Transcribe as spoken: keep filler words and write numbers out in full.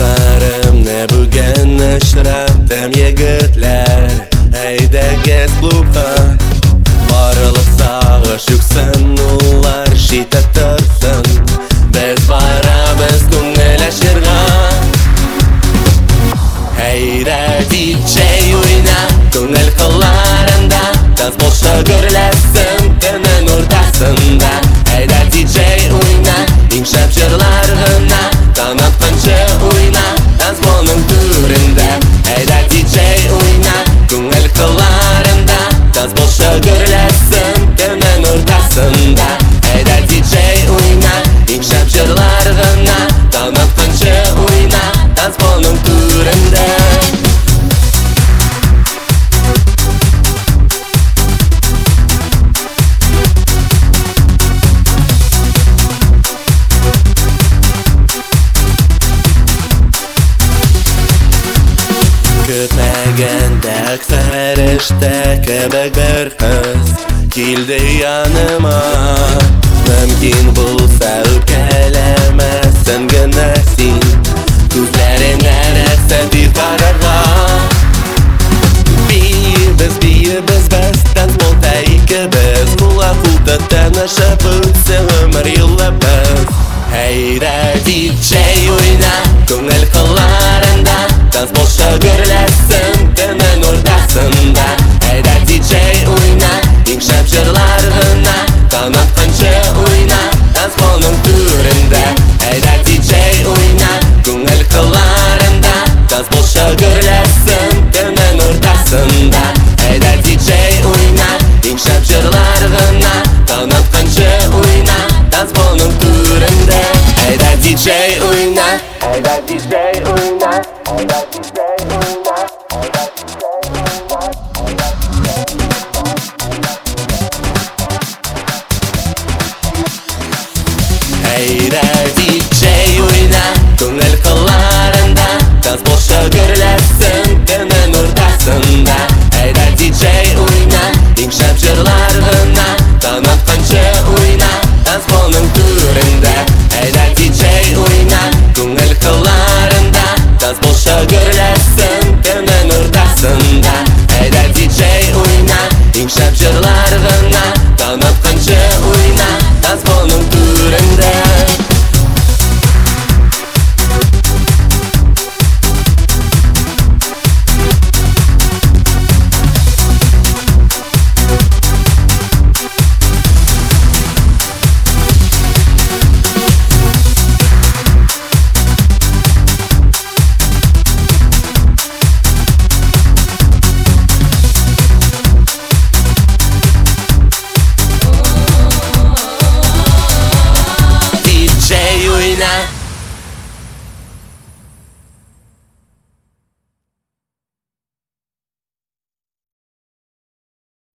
Gözlerimne bugün ışırattım yigitler Eydegez klubha Barılık sağış yüksen ular şita tırsın Biz barabız күңеләшергә Heyre D J oyna Күңел кылларында Танцполшы гөрләсен төннең уртасында Heyre D J oyna Иң шәп җырлар гына Танытканчы oyna Танцполның түрендә Heyre D J oyna Күңел кылларында Танцполшы гөрләсен төннең уртасында Heyre D J oyna Иң шәп җырлар гына Танытканчы oyna Танцполның түрендә Көтмәгәндә фәрештә кебек бер кыз Килде яныма Мөмкин булса үпкәләмәсен генә син Күзләреңә рәхсәт ит карарга Биебез, биебез без Танцполда икебез Кулак-кулда танышып үтсен гомер елларыбыз Heyre D J oyna Күңел кылларында Танцполшы гөрләсен төннең уртасында Heyre D J oyna Иң шәп җырлар гына Танытканчы oyna Танцполның түрендә Heyre D J oyna Күңел кылларында Танцполшы гөрләсен төннең уртасында Heyre D J oyna Иң шәп җырлар гына Танытканчы oyna Танцполның түрендә Heyre D J oyna Heyre D J oyna Heyre D J